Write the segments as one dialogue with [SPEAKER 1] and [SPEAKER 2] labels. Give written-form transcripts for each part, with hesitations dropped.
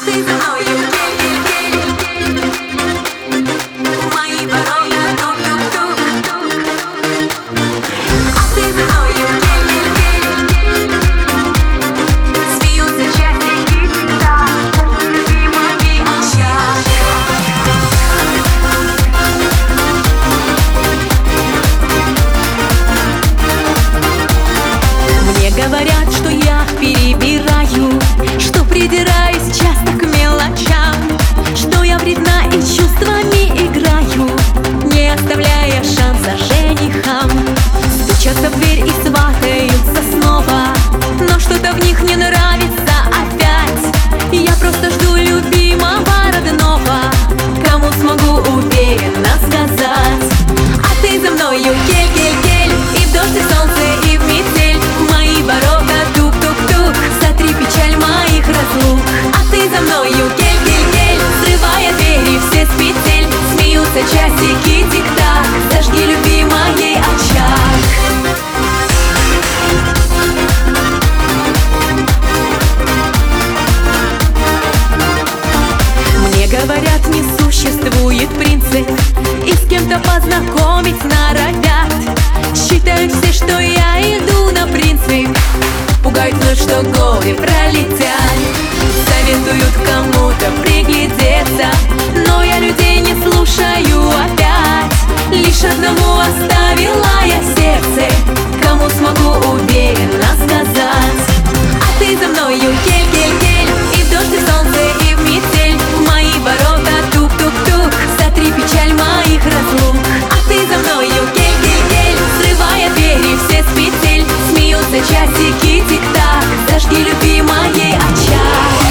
[SPEAKER 1] ты за мною, кель-кель-кель. Мои ворота тук-тук-тук. А ты за мною, кель-кель-кель. Смеются часики тик-так, любимый очаг. Мне говорят, что я перебираю, что придираюсь часто к мелочам, что я вредна и чувствами играю, не оставляя шанса женихам. Стучатся в дверь и сватаются снова, но что-то в них не нравится опять. Я просто жду любимого родного, кому смогу уверенно сказать. А ты за мною, кель-кель-кель, и в дождь, и в солнце, и в метель. Мои ворота тук-тук-тук, сотри печаль моих разлук. А ты за мною, кель-кель-кель, срывая двери все с петель. Смеются часики тик-так, зажги любимый очаг. Мне говорят, не существует принцип, и с кем-то познакомить норовят. Считают все, что я иду на принцип, пугают вновь, что годы пролетят. Советуют кому-то приглядеться, но я людей не слушаю опять. Лишь одному оставила я сердце, кому смогу уверенно сказать. А ты за мною, кель-кель-кель, и в дождь, и в солнце, и в метель. Мои ворота тук-тук-тук, сотри печаль моих разлук. А ты за мною, кель-кель-кель, срывая двери все с петель. Смеются часики тик-так, зажги любимый очаг.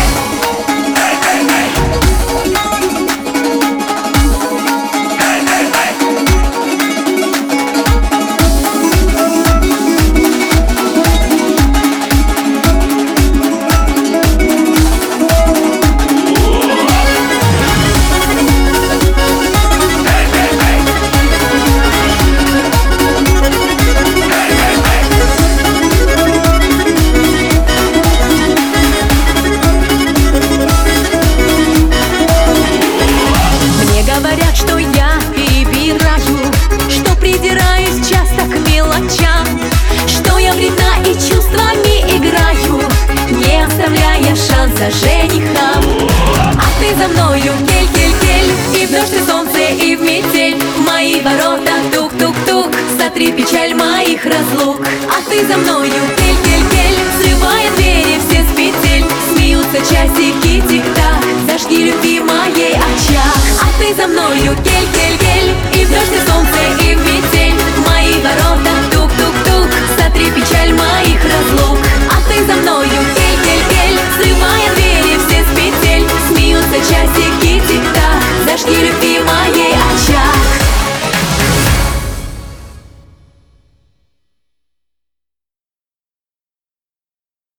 [SPEAKER 1] Говорят, что я перебираю, что придираюсь часто к мелочам, что я вредна и чувствами играю, не оставляя шанса женихам. А ты за мною, кель-кель-кель, и в дождь, и в солнце, и в метель. Мои ворота тук-тук-тук, сотри печаль моих разлук. А ты за мною, кель-кель-кель, срывая двери все с петель. Смеются часики тик-так, зажги любимый очаг. А ты за мною,